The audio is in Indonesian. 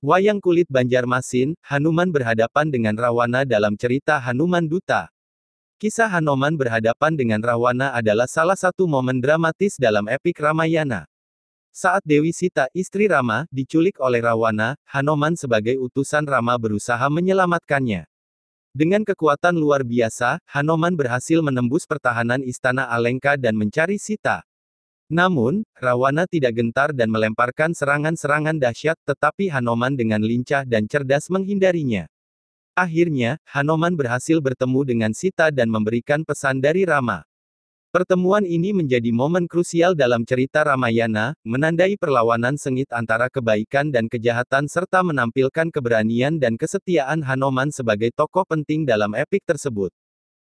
Wayang kulit Banjarmasin, Hanuman berhadapan dengan Rawana dalam cerita Hanuman Duta. Kisah Hanuman berhadapan dengan Rawana adalah salah satu momen dramatis dalam epik Ramayana. Saat Dewi Sita, istri Rama, diculik oleh Rawana, Hanuman sebagai utusan Rama berusaha menyelamatkannya. Dengan kekuatan luar biasa, Hanuman berhasil menembus pertahanan istana Alengka dan mencari Sita. Namun, Rawana tidak gentar dan melemparkan serangan-serangan dahsyat, tetapi Hanuman dengan lincah dan cerdas menghindarinya. Akhirnya, Hanuman berhasil bertemu dengan Sita dan memberikan pesan dari Rama. Pertemuan ini menjadi momen krusial dalam cerita Ramayana, menandai perlawanan sengit antara kebaikan dan kejahatan serta menampilkan keberanian dan kesetiaan Hanuman sebagai tokoh penting dalam epik tersebut.